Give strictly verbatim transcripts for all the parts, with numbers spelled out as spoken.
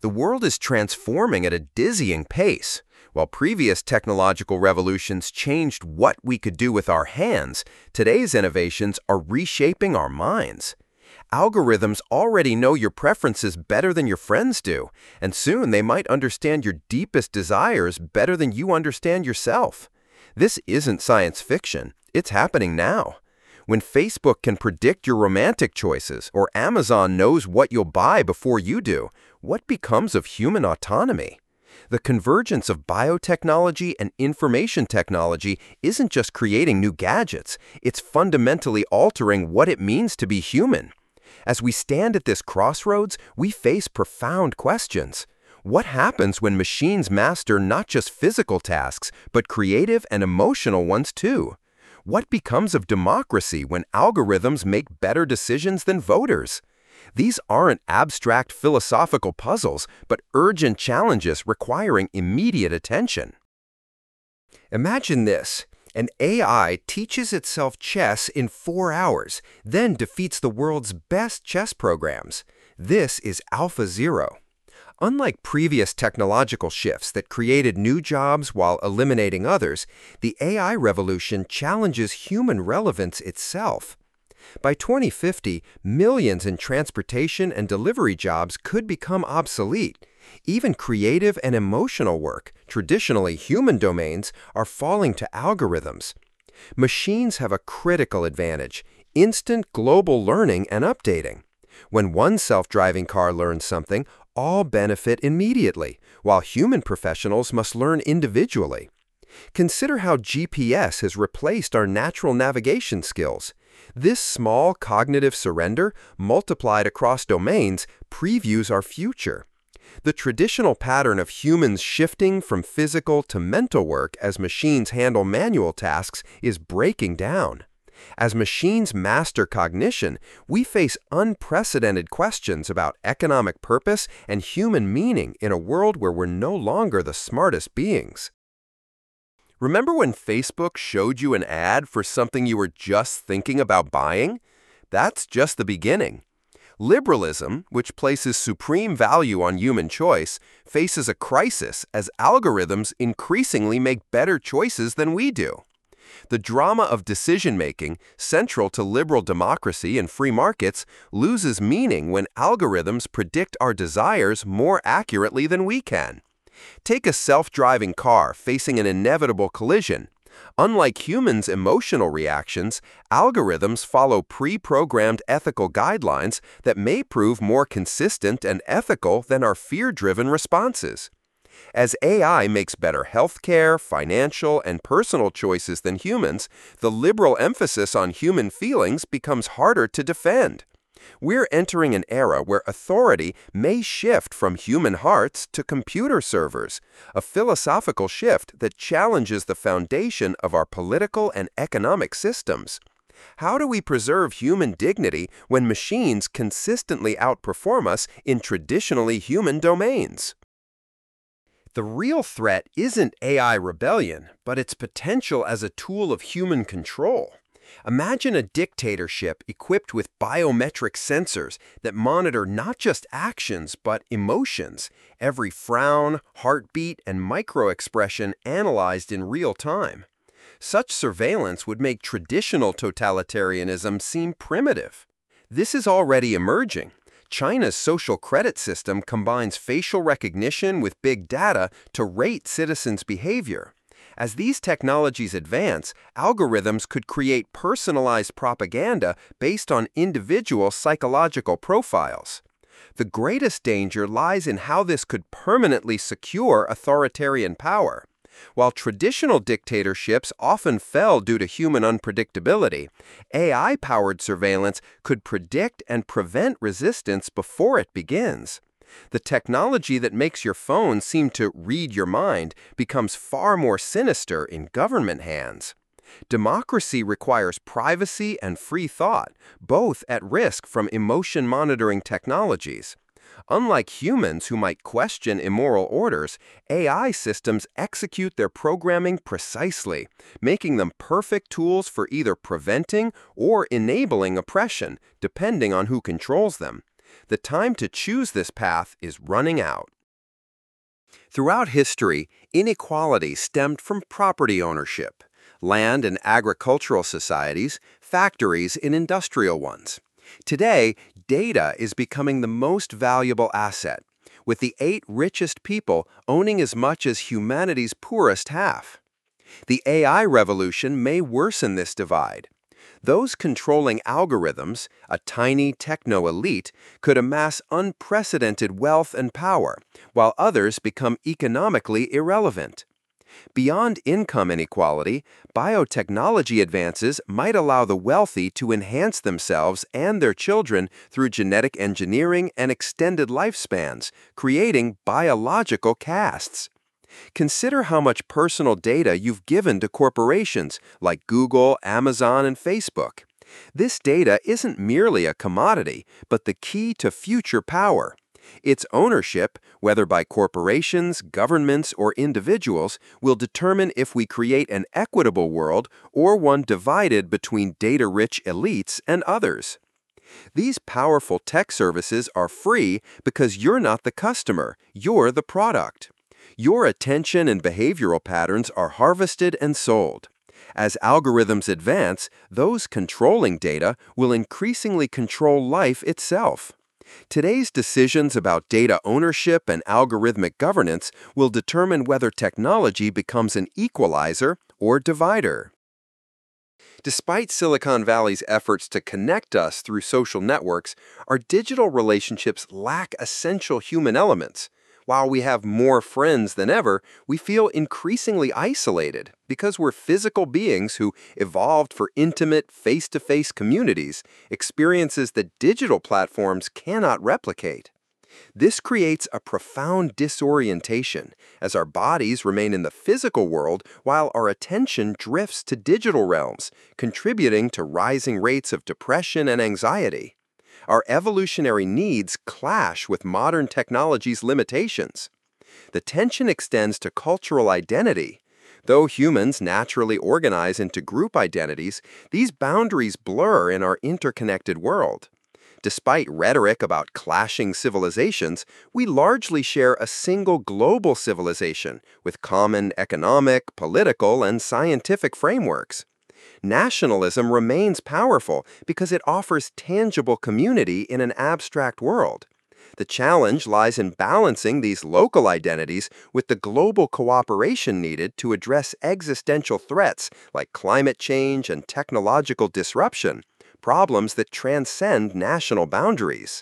The world is transforming at a dizzying pace. While previous technological revolutions changed what we could do with our hands, today's innovations are reshaping our minds. Algorithms already know your preferences better than your friends do, and soon they might understand your deepest desires better than you understand yourself. This isn't science fiction. It's happening now. When Facebook can predict your romantic choices, or Amazon knows what you'll buy before you do, what becomes of human autonomy? The convergence of biotechnology and information technology isn't just creating new gadgets, it's fundamentally altering what it means to be human. As we stand at this crossroads, we face profound questions. What happens when machines master not just physical tasks, but creative and emotional ones too? What becomes of democracy when algorithms make better decisions than voters? These aren't abstract philosophical puzzles, but urgent challenges requiring immediate attention. Imagine this. An A I teaches itself chess in four hours, then defeats the world's best chess programs. This is AlphaZero. Unlike previous technological shifts that created new jobs while eliminating others, the A I revolution challenges human relevance itself. By twenty fifty, millions in transportation and delivery jobs could become obsolete. Even creative and emotional work, traditionally human domains, are falling to algorithms. Machines have a critical advantage: instant global learning and updating. When one self-driving car learns something, all benefit immediately, while human professionals must learn individually. Consider how G P S has replaced our natural navigation skills. This small cognitive surrender, multiplied across domains, previews our future. The traditional pattern of humans shifting from physical to mental work as machines handle manual tasks is breaking down. As machines master cognition, we face unprecedented questions about economic purpose and human meaning in a world where we're no longer the smartest beings. Remember when Facebook showed you an ad for something you were just thinking about buying? That's just the beginning. Liberalism, which places supreme value on human choice, faces a crisis as algorithms increasingly make better choices than we do. The drama of decision-making, central to liberal democracy and free markets, loses meaning when algorithms predict our desires more accurately than we can. Take a self-driving car facing an inevitable collision. Unlike humans' emotional reactions, algorithms follow pre-programmed ethical guidelines that may prove more consistent and ethical than our fear-driven responses. As A I makes better healthcare, financial, and personal choices than humans, the liberal emphasis on human feelings becomes harder to defend. We're entering an era where authority may shift from human hearts to computer servers, a philosophical shift that challenges the foundation of our political and economic systems. How do we preserve human dignity when machines consistently outperform us in traditionally human domains? The real threat isn't A I rebellion, but its potential as a tool of human control. Imagine a dictatorship equipped with biometric sensors that monitor not just actions but emotions, every frown, heartbeat, and microexpression analyzed in real time. Such surveillance would make traditional totalitarianism seem primitive. This is already emerging. China's social credit system combines facial recognition with big data to rate citizens' behavior. As these technologies advance, algorithms could create personalized propaganda based on individual psychological profiles. The greatest danger lies in how this could permanently secure authoritarian power. While traditional dictatorships often fell due to human unpredictability, A I-powered surveillance could predict and prevent resistance before it begins. The technology that makes your phone seem to read your mind becomes far more sinister in government hands. Democracy requires privacy and free thought, both at risk from emotion monitoring technologies. Unlike humans who might question immoral orders, A I systems execute their programming precisely, making them perfect tools for either preventing or enabling oppression, depending on who controls them. The time to choose this path is running out. Throughout history, inequality stemmed from property ownership, land and agricultural societies, factories and industrial ones. Today, data is becoming the most valuable asset, with the eight richest people owning as much as humanity's poorest half. The A I revolution may worsen this divide. Those controlling algorithms, a tiny techno-elite, could amass unprecedented wealth and power, while others become economically irrelevant. Beyond income inequality, biotechnology advances might allow the wealthy to enhance themselves and their children through genetic engineering and extended lifespans, creating biological castes. Consider how much personal data you've given to corporations like Google, Amazon, and Facebook. This data isn't merely a commodity, but the key to future power. Its ownership, whether by corporations, governments, or individuals, will determine if we create an equitable world or one divided between data-rich elites and others. These powerful tech services are free because you're not the customer, you're the product. Your attention and behavioral patterns are harvested and sold. As algorithms advance, those controlling data will increasingly control life itself. Today's decisions about data ownership and algorithmic governance will determine whether technology becomes an equalizer or divider. Despite Silicon Valley's efforts to connect us through social networks, our digital relationships lack essential human elements. While we have more friends than ever, we feel increasingly isolated because we're physical beings who evolved for intimate, face-to-face communities, experiences that digital platforms cannot replicate. This creates a profound disorientation as our bodies remain in the physical world while our attention drifts to digital realms, contributing to rising rates of depression and anxiety. Our evolutionary needs clash with modern technology's limitations. The tension extends to cultural identity. Though humans naturally organize into group identities, these boundaries blur in our interconnected world. Despite rhetoric about clashing civilizations, we largely share a single global civilization with common economic, political, and scientific frameworks. Nationalism remains powerful because it offers tangible community in an abstract world. The challenge lies in balancing these local identities with the global cooperation needed to address existential threats like climate change and technological disruption, problems that transcend national boundaries.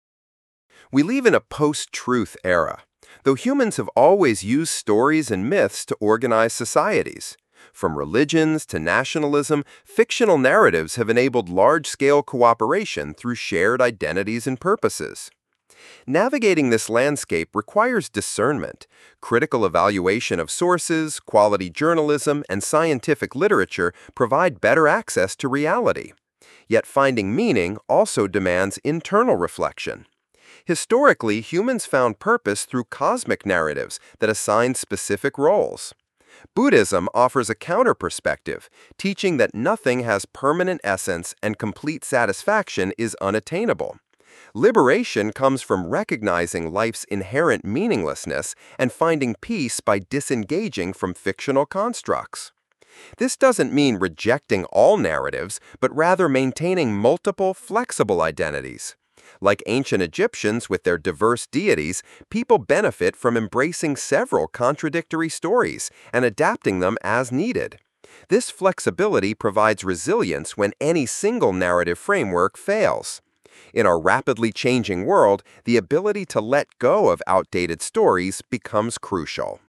We live in a post-truth era, though humans have always used stories and myths to organize societies. From religions to nationalism, fictional narratives have enabled large-scale cooperation through shared identities and purposes. Navigating this landscape requires discernment, critical evaluation of sources, quality journalism, and scientific literature provide better access to reality. Yet finding meaning also demands internal reflection. Historically, humans found purpose through cosmic narratives that assign specific roles. Buddhism offers a counter-perspective, teaching that nothing has permanent essence and complete satisfaction is unattainable. Liberation comes from recognizing life's inherent meaninglessness and finding peace by disengaging from fictional constructs. This doesn't mean rejecting all narratives, but rather maintaining multiple, flexible identities. Like ancient Egyptians with their diverse deities, people benefit from embracing several contradictory stories and adapting them as needed. This flexibility provides resilience when any single narrative framework fails. In our rapidly changing world, the ability to let go of outdated stories becomes crucial.